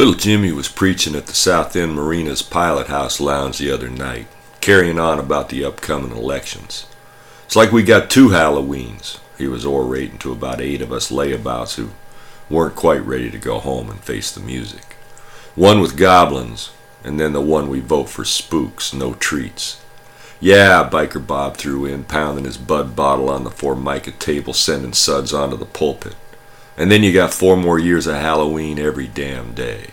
Little Jimmy was preaching at the South End Marina's Pilot House Lounge the other night, carrying on about the upcoming elections. It's like we got two Halloweens, he was orating to about 8 of us layabouts who weren't quite ready to go home and face the music. One with goblins, and then the one we vote for spooks, no treats. Yeah, Biker Bob threw in, pounding his bud bottle on the Formica table, sending suds onto the pulpit. And then you got 4 more years of Halloween every damn day.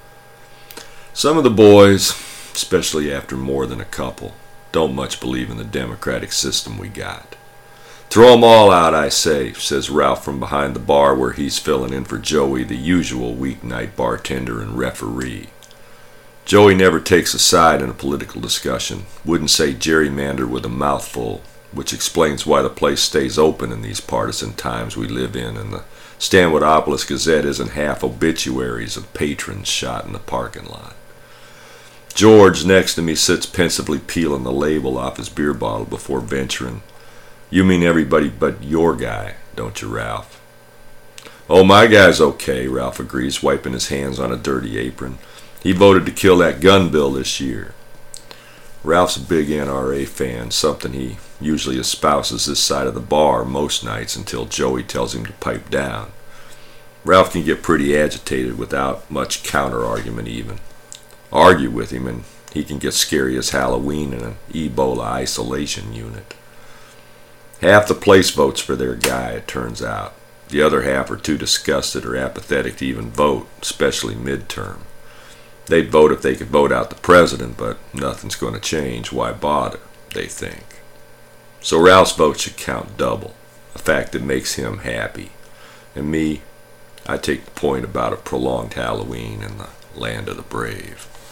Some of the boys, especially after more than a couple, don't much believe in the democratic system we got. Throw 'em all out, I say, says Ralph from behind the bar where he's filling in for Joey, the usual weeknight bartender and referee. Joey never takes a side in a political discussion, wouldn't say gerrymander with a mouthful, which explains why the place stays open in these partisan times we live in, and the Stanwodopolis Gazette isn't half obituaries of patrons shot in the parking lot. George, next to me, sits pensively peeling the label off his beer bottle before venturing, "You mean everybody but your guy, don't you, Ralph?" "Oh, my guy's okay," Ralph agrees, wiping his hands on a dirty apron. "He voted to kill that gun bill this year." Ralph's a big NRA fan, something he usually espouses this side of the bar most nights until Joey tells him to pipe down. Ralph can get pretty agitated without much counter-argument even. Argue with him and he can get scary as Halloween in an Ebola isolation unit. Half the place votes for their guy, it turns out. The other half are too disgusted or apathetic to even vote, especially midterm. They'd vote if they could vote out the president, but nothing's going to change. Why bother, they think. So Ralph's vote should count double, a fact that makes him happy. And me, I take the point about a prolonged Halloween in the land of the brave.